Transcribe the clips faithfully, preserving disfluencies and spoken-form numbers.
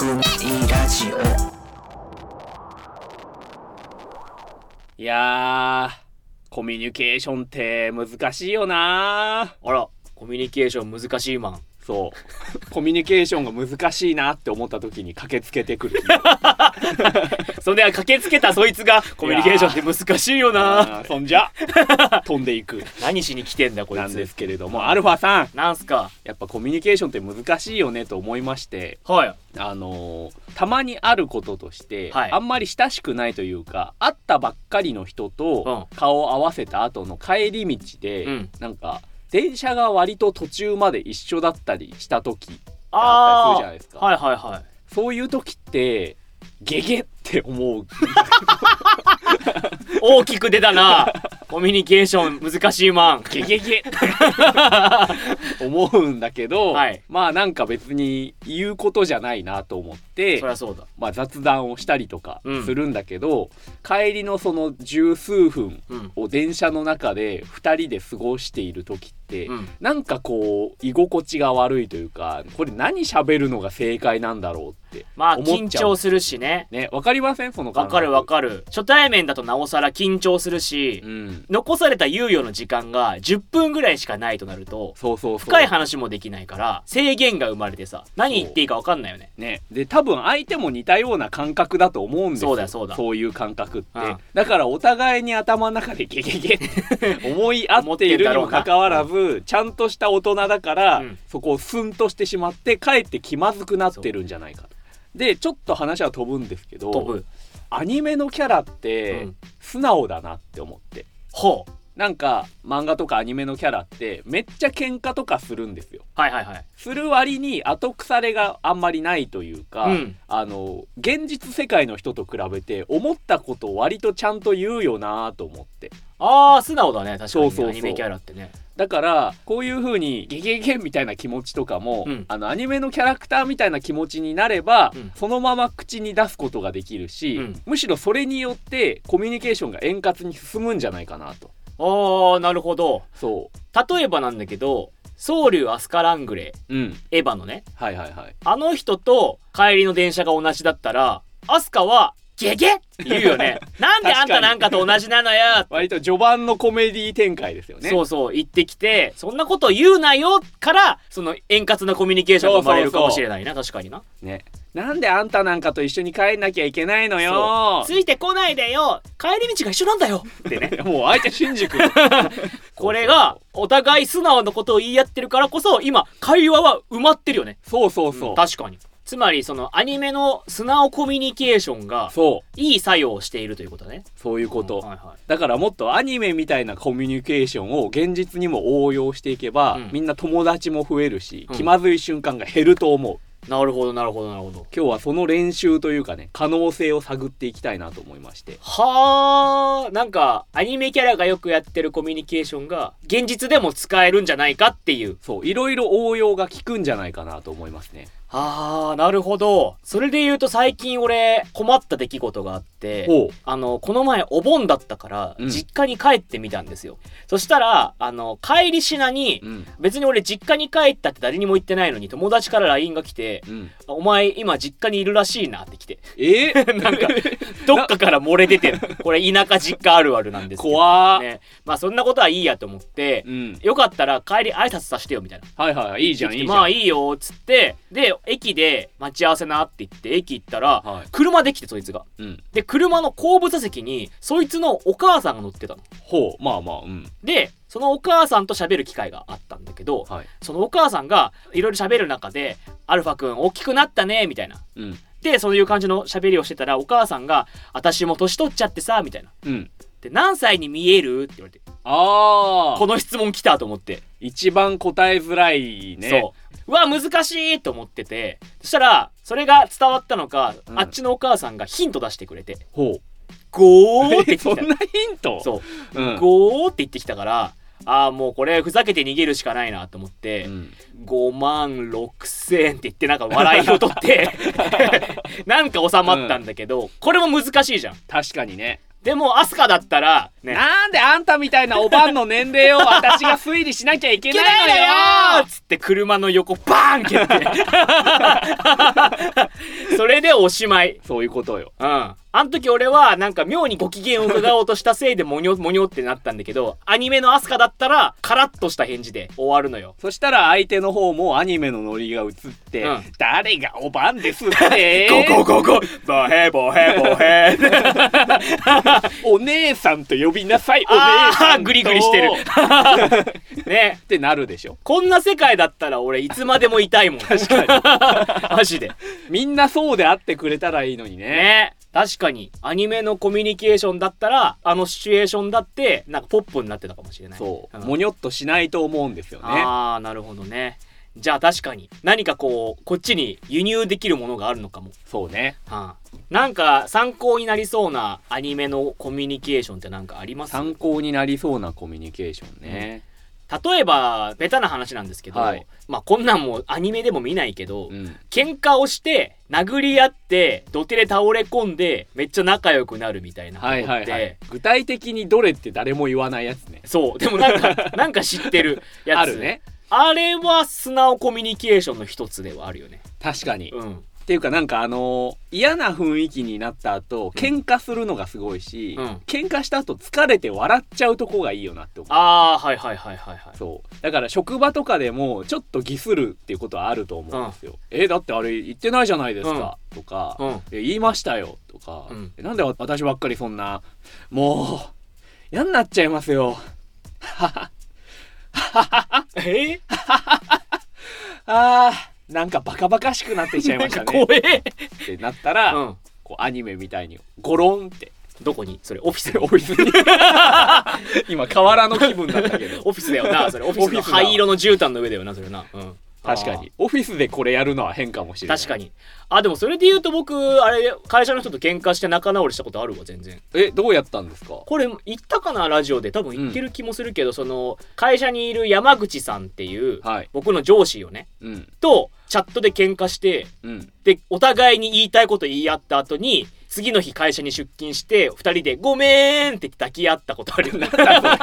ラジオ。 いやー、コミュニケーションって難しいよな。 あら、コミュニケーション難しいマン。 そうコミュニケーションが難しいなって思った時に駆けつけてくるそんで駆けつけたそいつがコミュニケーションって難しいよな。 そんじゃ飛んでいく何しに来てんだこいつなんですけれども、アルファさん、 なんすか。 やっぱコミュニケーションって難しいよねと思いまして、 はい。 あのー、たまにあることとして、 はい、 あんまり親しくないというか、会ったばっかりの人と顔を合わせた後の帰り道で、うん、なんか電車が割と途中まで一緒だったりした時あったりするじゃないですか。 はいはいはい。 そういう時ってゲゲって思う大きく出たな。コミュニケーション難しいマン。ゲゲゲ思うんだけど、 はい、 まあなんか別に言うことじゃないなと思って、 そりゃそうだ、 まあ、雑談をしたりとかするんだけど、うん、帰りのその十数分を電車の中でふたりで過ごしている時って、うん、なんかこう居心地が悪いというか、これ何喋るのが正解なんだろうってまあ緊張するしね。 ね、わかりませんその感覚。 わかるわかる。初対面だとなおさら緊張するし、うん、残された猶予の時間がじゅっぷんぐらいしかないとなると、 そうそうそう、 深い話もできないから制限が生まれてさ、何言っていいかわかんないよね。 ね、で多分相手も似たような感覚だと思うんですよ。 そうだそうだ、 そういう感覚って、 うん、 だからお互いに頭の中でゲゲゲって思い合っているにもかかわらず、うん、ちゃんとした大人だから、うん、そこをスンとしてしまってかえって気まずくなってるんじゃないかと。でちょっと話は飛ぶんですけど、 飛ぶ。 アニメのキャラって素直だなって思って、 ほう、 なんか漫画とかアニメのキャラってめっちゃ喧嘩とかするんですよ。 はいはいはい。 する割に後腐れがあんまりないというか、うん、あの現実世界の人と比べて思ったことを割とちゃんと言うよなと思って。 あー素直だね、確かに。 そうそうそう、 アニメキャラってね。 だからこういう風にゲゲゲみたいな気持ちとかも、うん、あのアニメのキャラクターみたいな気持ちになれば、うん、そのまま口に出すことができるし、うん、むしろそれによってコミュニケーションが円滑に進むんじゃないかなと。 あーなるほど。そう例えばなんだけど、ソウルアスカラングレー、うん、エヴァのね、 はいはいはい、 あの人と帰りの電車が同じだったら、アスカはゲゲって言うよね。なんであんたなんかと同じなのよ。 割と序盤のコメディ展開ですよね。 そうそう、言ってきて、そんなこと言うなよからその円滑なコミュニケーションが生まれるかもしれないな。確かにな。 ね、なんであんたなんかと一緒に帰んなきゃいけないのよ。 ついてこないでよ。帰り道が一緒なんだよってね。 もう相手新宿。 これがお互い素直なことを言い合ってるからこそ、今会話は埋まってるよね。 そうそうそう、 うん、確かに。つまりそのアニメの素直コミュニケーションがいい作用をしているということだね。 そういうこと、 うん、はいはい、 だからもっとアニメみたいなコミュニケーションを現実にも応用していけば、うん、みんな友達も増えるし、うん、気まずい瞬間が減ると思う。 なるほどなるほどなるほど。 今日はその練習というかね、可能性を探っていきたいなと思いまして。 はあ、なんかアニメキャラがよくやってるコミュニケーションが現実でも使えるんじゃないかっていう。 そう、いろいろ応用が効くんじゃないかなと思いますね。 あーなるほど。それで言うと最近俺困った出来事があって、あのこの前お盆だったから実家に帰ってみたんですよ、うん、そしたらあの帰りしなに、うん、別に俺実家に帰ったって誰にも言ってないのに友達から ライン が来て、うん、お前今実家にいるらしいなって来て、 えー、 なんかどっかから漏れ出てる。これ田舎実家あるあるなんですけど、 怖ー、 ね、まあそんなことはいいやと思って、うん、よかったら帰り挨拶させてよみたいな。 はいはい、いいじゃんいいじゃん、 まあいいよっつって、で駅で待ち合わせなって言って駅行ったら、はい、車で来てそいつが、うん、で車の後部座席にそいつのお母さんが乗ってたの。 ほう、まあまあ、うん、 でそのお母さんと喋る機会があったんだけど、はい、そのお母さんがいろいろ喋る中でアルファくん大きくなったねみたいな、うん、でそういう感じの喋りをしてたら、お母さんが私も年取っちゃってさみたいな、うん、で何歳に見えるって言われて、 あーこの質問来たと思って、 一番答えづらいね。 そう、うわ難しいと思ってて、そしたらそれが伝わったのか、うん、あっちのお母さんがヒント出してくれて、ほうゴーって言ってきた。 そんなヒント？ そう、うん、ゴーって言ってきたから、ああもうこれふざけて逃げるしかないなと思って、うん、ごまんろくせんって言ってなんか笑いを取ってなんか収まったんだけど、うん、これも難しいじゃん。 確かにね。 でもアスカだったら、 ね、なんであんたみたいなおばんの年齢を私が推理しなきゃいけないのよつって車の横バーン蹴ってそれでおしまい。 そういうことよ。 うん。あの時俺はなんか妙にご機嫌を伺おうとしたせいでモニョモニョってなったんだけど、アニメのアスカだったらカラッとした返事で終わるのよ。 そしたら相手の方もアニメのノリが映って、うん、誰がおばんですってゴゴゴゴボヘボヘボヘお姉さんと呼びなさい。お姉さんとグリグリしてるねってなるでしょ。 こんな世界だったら俺いつまでもいたいもん。 確かにマジでみんなそうであってくれたらいいのにね。 ね、確かにアニメのコミュニケーションだったらあのシチュエーションだってなんかポップになってたかもしれない。 そう、 うん、 もにょっとしないと思うんですよね。 ああ、なるほどね。じゃあ確かに何かこうこっちに輸入できるものがあるのかも。 そうね、 はあ、なんか参考になりそうなアニメのコミュニケーションって何かあります？ 参考になりそうなコミュニケーションね、 うん、例えばベタな話なんですけど、はい、まあこんなんもアニメでも見ないけど、うん、喧嘩をして殴り合って土手で倒れ込んでめっちゃ仲良くなるみたいなことって、はいはいはい、 具体的にどれって誰も言わないやつね。 そう、でもなんかなんか知ってるやつあるね。 あれは素直コミュニケーションの一つではあるよね。 確かに、 うん、 っていうかなんかあのー、嫌な雰囲気になった後喧嘩するのがすごいし、うん、喧嘩した後疲れて笑っちゃうとこがいいよなって思う。 ああ、はいはいはいはいはい。 そうだから職場とかでもちょっとギスるっていうことはあると思うんですよ、うん、えだってあれ言ってないじゃないですか、うん、とか、うん、え言いましたよとか、うん、なんで私ばっかりそんなもう嫌になっちゃいますよえあーなんかバカバカしくなってきちゃいましたね怖えってなったら、うん、こうアニメみたいにゴロンって。 どこにそれ？オフィスオフィスに今河原の気分だったけどオフィスだよなそれ。オフィスの灰色の絨毯の上だよなそれな、うん、 確かにオフィスでこれやるのは変かもしれない。 確かに。あ、でもそれで言うと僕あれ会社の人と喧嘩して仲直りしたことあるわ全然。 えどうやったんですか？ これ言ったかなラジオで。多分言ってる気もするけど、うん、その会社にいる山口さんっていう、はい、僕の上司よね、うん、とチャットで喧嘩して、うん、でお互いに言いたいこと言い合った後に次の日会社に出勤してふたりでごめーんって抱き合ったことあるよね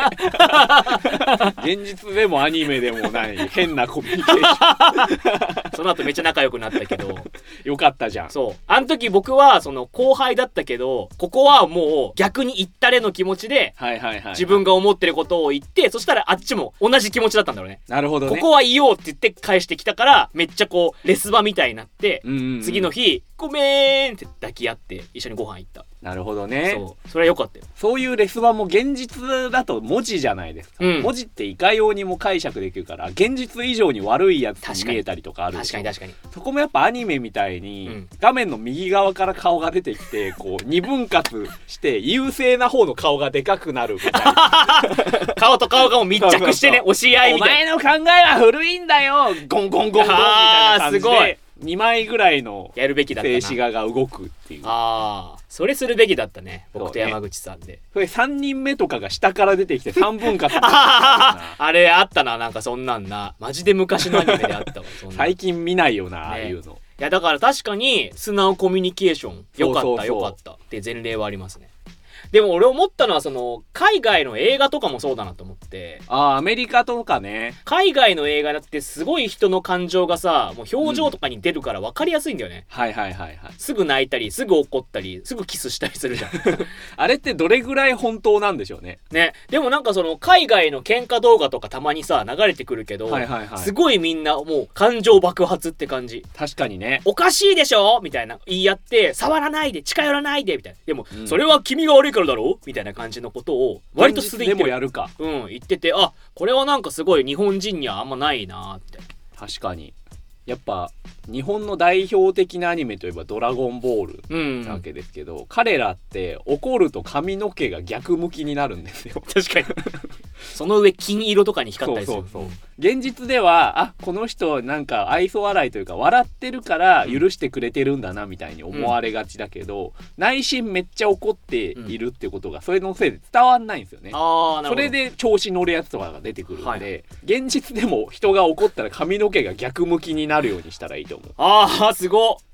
現実でもアニメでもない変なコミュニケーションその後めっちゃ仲良くなったけどよかったじゃん。 そうあの時僕はその後輩だったけどここはもう逆に言ったれの気持ちで自分が思ってることを言ってそしたらあっちも同じ気持ちだったんだろうね。 なるほどね。 ここは言おうって言って返してきたからめっちゃこうレスバみたいになって、うんうんうん、次の日ごめーんって抱き合って一緒にご飯行った。 なるほどね。 そうそれは良かったよ。 そういうレスバも現実だと文字じゃないですか、うん、文字っていかようにも解釈できるから現実以上に悪いやつに見えたりとかあるでしょ。 確かに確かに確かに。 そこもやっぱアニメみたいに、うん、画面の右側から顔が出てきてこう二分割して優勢な方の顔がでかくなるみたいな顔と顔がもう密着してね押し合いみたいな。 お前の考えは古いんだよゴンゴンゴンゴンみたいな感じでにまいぐらいのやるべきだったな。 静止画が動くっていう。 ああそれするべきだったね僕と山口さんで。 そ,、ね、それさんにんめとかが下から出てきてさんぶん割あれあったななんかそんなんなマジで昔のアニメであったわそんな最近見ないよな、ね、ああいうの。 いやだから確かに素直コミュニケーションよかったよかったって前例はありますね。でも俺思ったのはその海外の映画とかもそうだなと思って。 ああアメリカとかね。 海外の映画だってすごい人の感情がさもう表情とかに出るから分かりやすいんだよね、 うん、はいはいはいはい。 すぐ泣いたりすぐ怒ったりすぐキスしたりするじゃんあれってどれぐらい本当なんでしょうね。 ねでもなんかその海外の喧嘩動画とかたまにさ流れてくるけど、はいはいはい、すごいみんなもう感情爆発って感じ。 確かにね。 おかしいでしょみたいな言い合って触らないで近寄らないでみたいな。でも、うん、それは君が悪いからだろみたいな感じのことを割と素で言ってる。 でもやるか。 うん言っててあこれはなんかすごい日本人にはあんまないなって。 確かにやっぱ日本の代表的なアニメといえばドラゴンボールなわけですけど、うん、彼らって怒ると髪の毛が逆向きになるんですよ。 確かにその上金色とかに光ったりする。 そうそうそう。現実ではあこの人なんか愛想笑いというか笑ってるから許してくれてるんだなみたいに思われがちだけど、うん、内心めっちゃ怒っているってことがそれのせいで伝わんないんですよね、うん、あそれで調子乗るやつとかが出てくるんで、はい、現実でも人が怒ったら髪の毛が逆向きになるようにしたらいいと思う。 あーすごっ。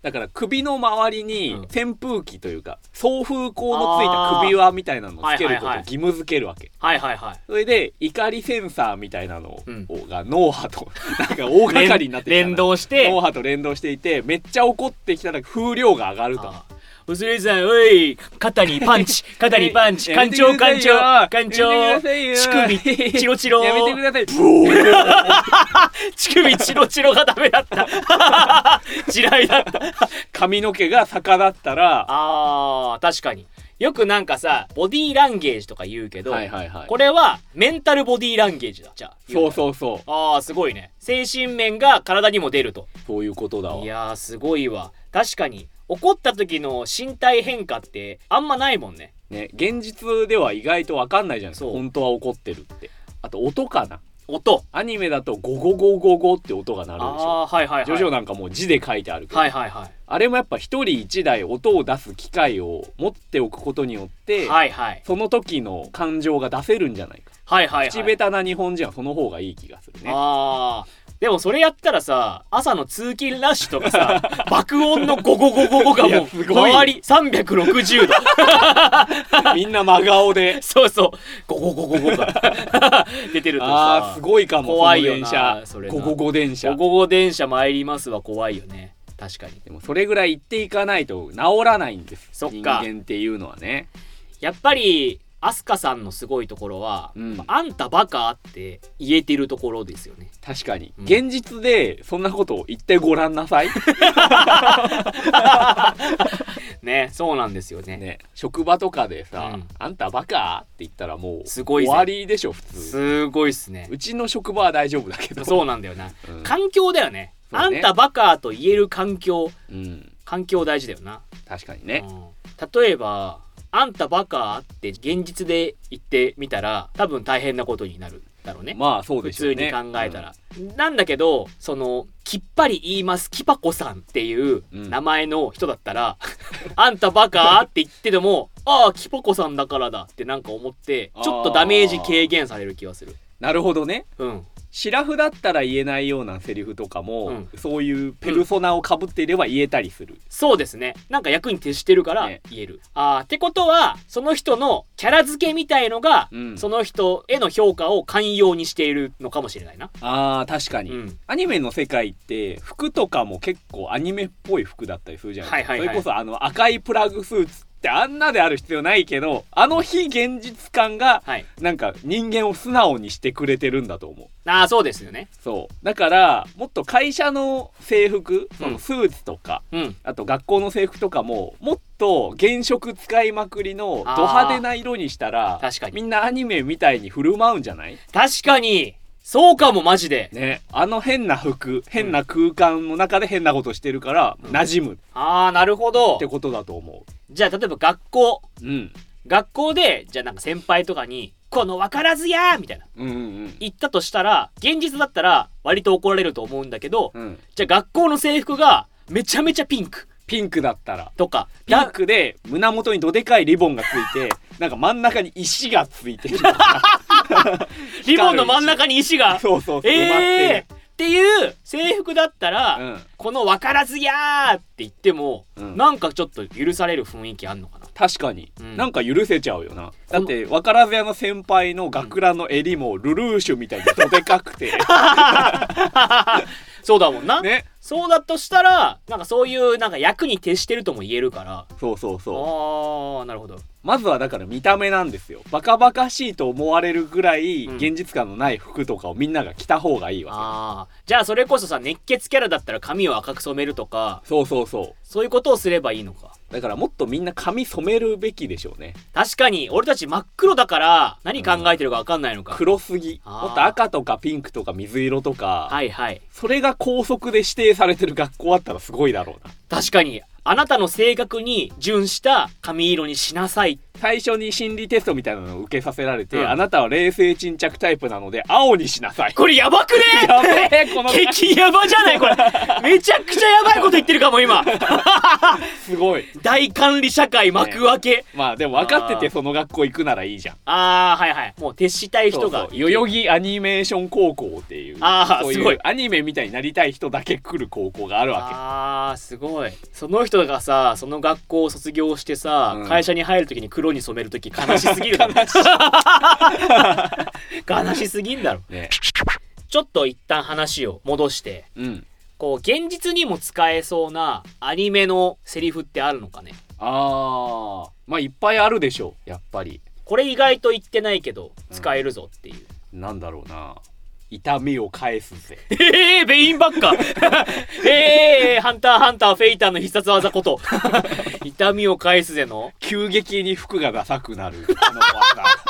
だから首の周りに扇風機というか、送風口のついた首輪みたいなのをつけることを義務付けるわけ。 はいはいはい。 それで怒りセンサーみたいなのが脳波となんか大掛かりになってきた連動して脳波と連動していて、めっちゃ怒ってきたら風量が上がると。 うすれさん、おい、肩にパンチ、肩にパンチ、艦長艦長、艦長、乳首、チロチロ。 やめてください。 乳首、チロチロがダメだった。地雷だった。 髪の毛が逆だったら。 あー、確かに。よくなんかさ、ボディーランゲージとか言うけど、 はいはいはい、 これはメンタルボディーランゲージだ。じゃあ。 そうそうそう。 あー、すごいね。精神面が体にも出ると。 そういうことだわ。 いやー、すごいわ。確かに。怒った時の身体変化ってあんまないもんね。 ね、現実では意外と分かんないじゃないですか。本当は怒ってるって。あと音かな。 音。 アニメだとゴゴゴゴゴって音が鳴るでしょ。 あー、はいはいはい。 ジョジョなんかもう字で書いてあるけど。 はいはいはい。 あれもやっぱ一人一台音を出す機械を持っておくことによって、 はいはい、 その時の感情が出せるんじゃないか。 はいはいはい。 口下手な日本人はその方がいい気がするね。 あー。でもそれやったらさ、朝の通勤ラッシュとかさ、爆音のゴゴゴゴゴがもう周りさんびゃくろくじゅうどみんな真顔でそうそうゴゴゴゴゴが出てるとさ、 あーすごいかも。 怖いよな。 電車それゴゴゴ電車ゴゴゴ電車参りますは怖いよね。確かに。 でもそれぐらい言っていかないと治らないんです。 そっか。 人間っていうのはね。 やっぱりアスカさんのすごいところは、うん、あんたバカって言えてるところですよね。 確かに、うん、現実でそんなことを言ってごらんなさいね、そうなんですよ ね, ね職場とかでさ、うん、あんたバカって言ったらもうすごい終わりでしょ普通。 すごいっすね。 うちの職場は大丈夫だけど。 そうなんだよな、うん、環境だよ ね, ねあんたバカと言える環境、うん、環境大事だよな。 確かにね、 うん、例えばあんたバカって現実で言ってみたら多分大変なことになるだろうね。 まあそうでしょうね。 普通に考えたら、うん、なんだけどそのきっぱり言いますキパコさんっていう名前の人だったら、うん、あんたバカって言ってでもああキパコさんだからだってなんか思ってちょっとダメージ軽減される気がする。 なるほどね。 うん。 シラフだったら言えないようなセリフとかも、うん、そういうペルソナをかぶっていれば言えたりする、うん、 そうですね。なんか役に徹してるから言える、ね、あーってことはその人のキャラ付けみたいのが、うん、その人への評価を寛容にしているのかもしれないな。 あー確かに、うん、アニメの世界って服とかも結構アニメっぽい服だったりするじゃないですか、はいはいはい、それこそあの赤いプラグスーツってあんなである必要ないけどあの非現実感がなんか人間を素直にしてくれてるんだと思う。 ああそうですよね。 そうだからもっと会社の制服、そのスーツとか、うん、あと学校の制服とかももっと原色使いまくりのド派手な色にしたら確かにみんなアニメみたいに振る舞うんじゃない？ 確かにそうかもマジでね。あの変な服変な空間の中で変なことしてるから馴染む、うん、 ああなるほどってことだと思う。 じゃあ例えば学校、うん、学校でじゃあなんか先輩とかにこの分からずやーみたいな、うんうん、言ったとしたら現実だったら割と怒られると思うんだけど、うん、じゃあ学校の制服がめちゃめちゃピンクピンクだったらとかピンクで胸元にどでかいリボンがついてなんか真ん中に石がついてるリボンの真ん中に石がそうそうそう、 えー、っていう制服だったら、うん、この分からずやーって言っても、うん、なんかちょっと許される雰囲気あんのかな。 確かに、うん、なんか許せちゃうよな。だって分からずやの先輩の学ランの襟もルルーシュみたいにどでかくてそうだもんな、 ね、 そうだとしたらなんかそういうなんか役に徹してるとも言えるから。 そうそうそう。 あーなるほど。 まずはだから見た目なんですよ。バカバカしいと思われるぐらい現実感のない服とかをみんなが着た方がいいわけ、うん、あじゃあそれこそさ熱血キャラだったら髪を赤く染めるとかそうそうそうそういうことをすればいいのか。 だからもっとみんな髪染めるべきでしょうね。 確かに俺たち真っ黒だから何考えてるか分かんないのか、 うん、黒すぎ。もっと赤とかピンクとか水色とかはいはいそれが校則で指定されてる学校あったらすごいだろうな。 確かにあなたの性格に準した髪色にしなさい。 最初に心理テストみたいなのを受けさせられて、うん、あなたは冷静沈着タイプなので青にしなさい。これやばくねやべえこの激ヤバじゃないこれめちゃくちゃヤバいこと言ってるかも今すごい大管理社会幕開け、ね、 まあでも分かっててその学校行くならいいじゃん。 ああはいはい、もう徹したい人が、 そうそう、代々木アニメーション高校っていう、 ああすごいアニメみたいになりたい人だけ来る高校があるわけ。 ああすごい。その人がさその学校を卒業してさ、うん、会社に入るときに黒に染めるとき悲しすぎるだろ悲し悲しすぎんだろ、ね、ちょっと一旦話を戻して、うん、こう現実にも使えそうなアニメのセリフってあるのかね。 あーまあいっぱいあるでしょやっぱり。 これ意外と言ってないけど使えるぞっていう、 うん、なんだろうな。痛みを返すぜ。 ええー、ベインばっかええー、ハンターハンターフェイターの必殺技こと痛みを返すぜの急激に服がダサくなるあの技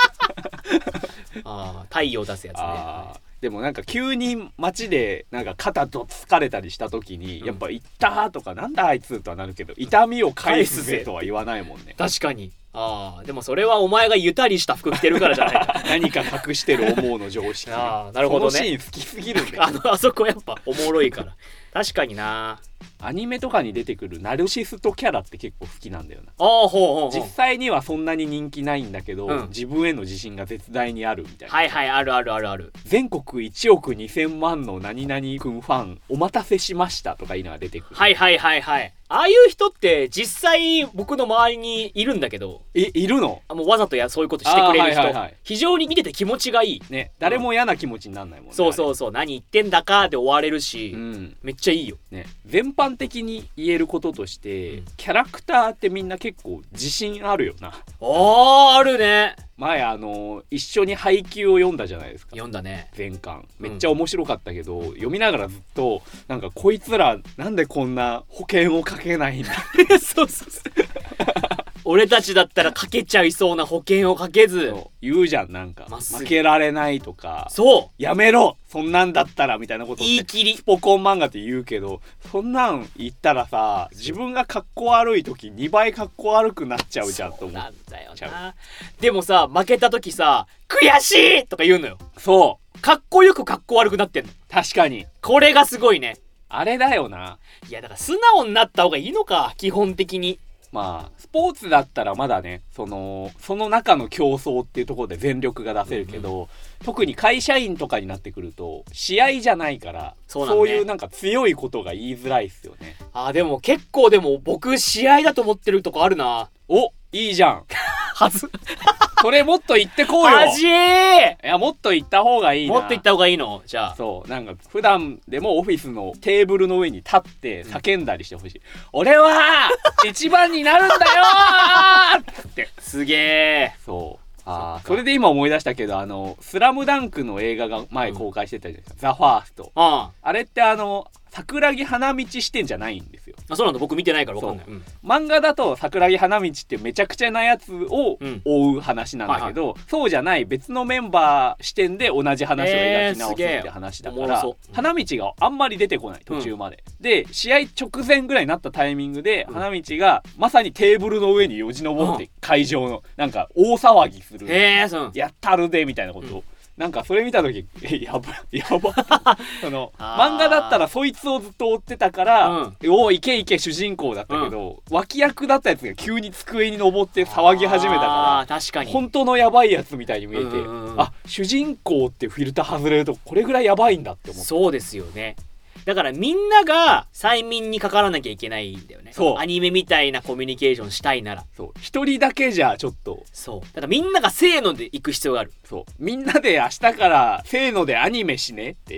あ太陽出すやつね。 あでもなんか急に街でなんか肩と疲れたりした時に、うん、やっぱ「痛った」とか「なんだあいつ」とはなるけど痛みを返すぜとは言わないもんね。 確かに。ああでもそれはお前がゆたりした服着てるからじゃないか何か隠してる思うの常識。 ああなるほどね。 そのシーン好きすぎるんだよあのあそこやっぱおもろいから確かにな。 アニメとかに出てくるナルシストキャラって結構好きなんだよな。 あほうほうほう。 実際にはそんなに人気ないんだけど、うん、自分への自信が絶大にあるみたいな。 はいはいあるあるあるある。 全国いちおくにせんまんの何々くんファンお待たせしましたとかいうのが出てくる。 はいはいはいはい。ああいう人って実際僕の周りにいるんだけど。 えいるの？ もうわざとやそういうことしてくれる人、はいはいはい、非常に見てて気持ちがいいね。誰も嫌な気持ちになんないもんね、 うん、そうそうそう何言ってんだかで終われるし、うん、めっちゃいいよ、 ね、全般的に言えることとして、うん、キャラクターってみんな結構自信あるよな。 あーあるね。 前あの一緒に配給を読んだじゃないですか。 読んだね全巻。めっちゃ面白かったけど、うん、読みながらずっとなんかこいつらなんでこんな保険をかけないんだそうそうそう俺たちだったらかけちゃいそうな保険をかけず言うじゃん。なんか負けられないとかそうやめろそんなんだったらみたいなことって言い切りスポコン漫画って言うけど、そんなん言ったらさ自分がかっこ悪い時にばいかっこ悪くなっちゃうじゃんと思っちゃう。 そうなんだよな。でもさ負けた時さ悔しいとか言うのよ。 そうかっこよくかっこ悪くなってんの。 確かにこれがすごいね。 あれだよな。 いやだから素直になった方がいいのか基本的に。 まあスポーツだったらまだねそのその中の競争っていうところで全力が出せるけど、うんうん、特に会社員とかになってくると試合じゃないからそうなん、ね、そういうなんか強いことが言いづらいっすよね。 あーでも結構でも僕試合だと思ってるとこあるな。 おいいじゃんはずそれもっと言ってこうよ。 マジー。 いやもっと言った方がいいな。 もっと言った方がいいの。じゃあそうなんか普段でもオフィスのテーブルの上に立って叫んだりしてほしい、うん、俺は一番になるんだよーってすげえ。 そうあそれで今思い出したけどあのスラムダンクの映画が前公開してたじゃないですか、うん、ザ・ファースト。あああれってあの桜木花道視点じゃないんですよ。 あそうなんだ。僕見てないから分かんない、うん、 漫画だと桜木花道ってめちゃくちゃなやつを追う話なんだけど、うんはいはい、そうじゃない別のメンバー視点で同じ話を描き直すって話だから、えーうん、花道があんまり出てこない途中まで、うん、で試合直前ぐらいになったタイミングで、うん、花道がまさにテーブルの上によじ登って会場のなんか大騒ぎする、 えー、 やったるでみたいなことを、うんなんかそれ見た時やばやばその漫画だったらそいつをずっと追ってたから、うん、おいけいけ主人公だったけど、うん、脇役だったやつが急に机に登って騒ぎ始めたから確かに本当のやばいやつみたいに見えて、うんうん、あ主人公ってフィルター外れるとこれぐらいやばいんだって思って。 そうですよね。だからみんなが催眠にかからなきゃいけないんだよね。そうアニメみたいなコミュニケーションしたいなら。 そう一人だけじゃちょっと。 そうだからみんながせーので行く必要がある。 そうみんなで明日からせーのでアニメしねって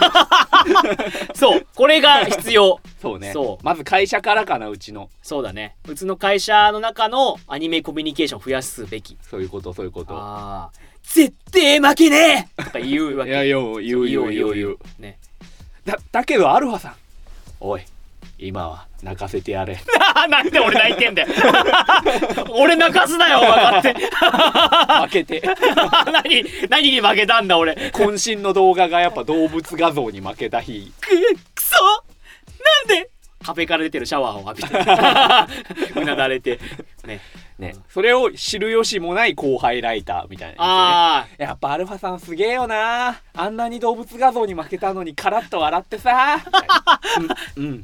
そうこれが必要そうね。そうまず会社からかなうちの。 そうだねうちの会社の中のアニメコミュニケーション増やすべき。 そういうことそういうこと。 あ絶対負けねえとか言うわけ。 いや言う言う言う言う言うね。だ, だけどアルファさんおい今は泣かせてやれなんで俺泣いてんだよ俺泣かすなよ分かって負けて何何に負けたんだ俺。 渾身の動画がやっぱ動物画像に負けた日くくそなんで壁から出てるシャワーを浴びてうなだれてねね、それを知る由もない後輩ライターみたいな、ね、あやっぱアルファさんすげえよなあんなに動物画像に負けたのにカラッと笑ってさうん、うん、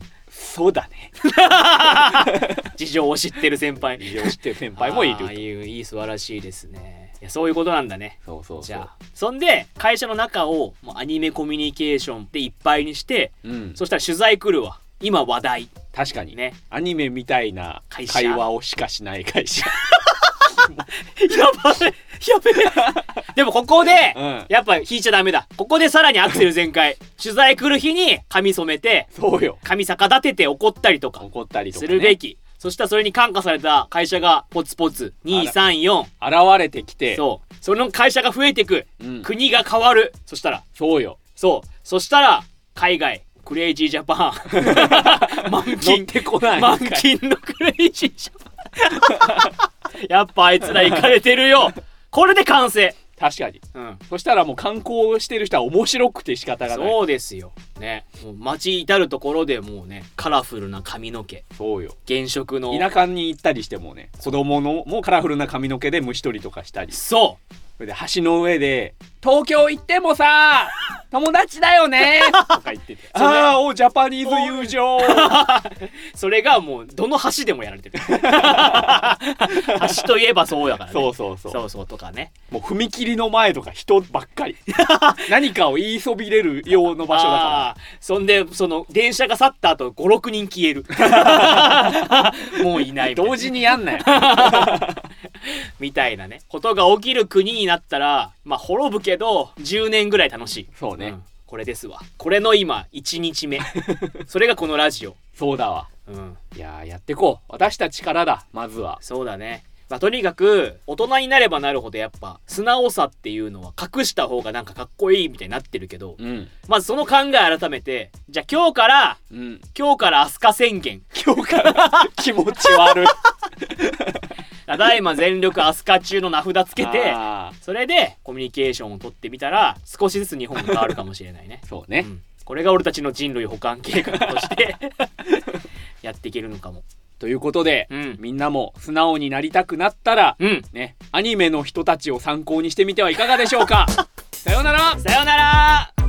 そうだね事情を知ってる先輩事情を知ってる先輩もいると。 あいいいい素晴らしいですね。いやそういうことなんだね。 そうそうそう。 じゃあそんで会社の中をもうアニメコミュニケーションでいっぱいにして、うん、そしたら取材来るわ。今話題。 確かにね。アニメみたいな会話をしかしない会社やばいやべえでもここで、うん、やっぱ引いちゃダメだ。ここでさらにアクセル全開取材来る日に髪染めて、 そうよ、 髪逆立てて怒ったりとか怒ったりとか、ね、 するべき。そしたらそれに感化された会社がポツポツにさんよん現れてきて、 そうその会社が増えていく、うん、国が変わる。そしたらそうよ、 そうそしたら海外クレイジージャパン満金ってこない満金のクレイジージャパンやっぱあいつらイかれてるよ。これで完成。 確かに、うん、そしたらもう観光してる人は面白くて仕方がない。 そうですよね。もう街至る所でもうねカラフルな髪の毛。 そうよ、 原色の田舎に行ったりしてもね子供のもうカラフルな髪の毛で虫取りとかしたり。 そうそれで橋の上で東京行ってもさ友達だよねとか言っててああおジャパニーズ友情それがもうどの橋でもやられてる橋といえばそうやからね。 そうそうそうそうそうとかね。 もう踏切の前とか人ばっかり何かを言いそびれるような場所だから。 そんでその電車が去った後ごろくにん消えるもういないみたいな同時にやんなよみたいなねことが起きる国になったらまあ滅ぶけどじゅうねんぐらい楽しい。 そうね、うん、 これですわ。これの今いちにちめそれがこのラジオ。 そうだわ、うん、いややってこう。私たちからだまずは。 そうだね。まあ、とにかく大人になればなるほどやっぱ素直さっていうのは隠した方がなんかかっこいいみたいになってるけど、うん、まずその考え改めてじゃあ今日から、うん、今日から飛鳥宣言。 今日から気持ち悪いただいま全力飛鳥中の名札つけてそれでコミュニケーションを取ってみたら少しずつ日本が変わるかもしれないねそうね、 うん、これが俺たちの人類補完計画としてやっていけるのかも。 ということで、うん、みんなも素直になりたくなったら、うんね、アニメの人たちを参考にしてみてはいかがでしょうかさようなら。 さようなら。 あ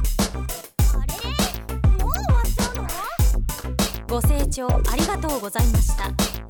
れ？もう終わっちゃうの？ご清聴ありがとうございました。